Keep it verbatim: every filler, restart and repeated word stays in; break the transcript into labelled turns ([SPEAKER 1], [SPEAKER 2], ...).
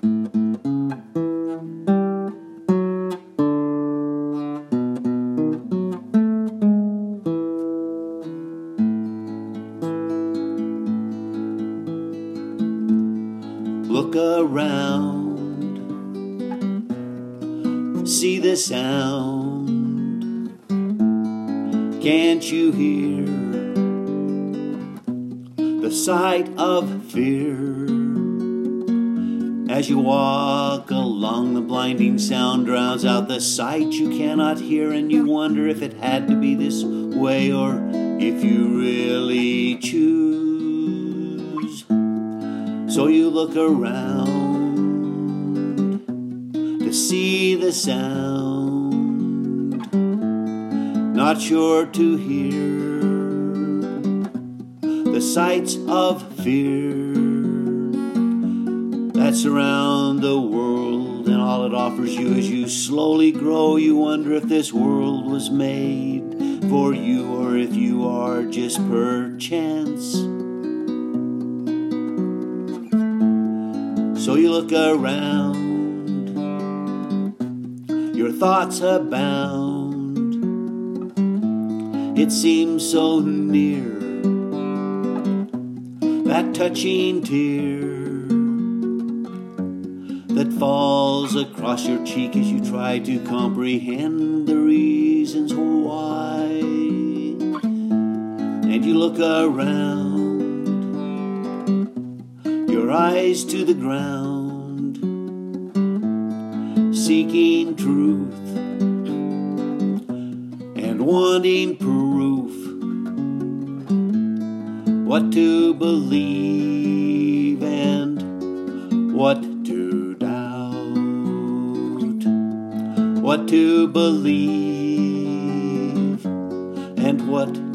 [SPEAKER 1] Look around, see the sound. Can't you hear the sight of fear? As you walk along, the blinding sound drowns out the sight you cannot hear, and you wonder if it had to be this way or if you really choose. So you look around to see the sound, not sure to hear the sights of fear that surround the world, and all it offers you as you slowly grow. You wonder if this world was made for you or if you are just perchance. So you look around, your thoughts abound. It seems so near, that touching tear that falls across your cheek as you try to comprehend the reasons why. And you look around, your eyes to the ground, seeking truth and wanting proof, what to believe and what to doubt, what to believe and what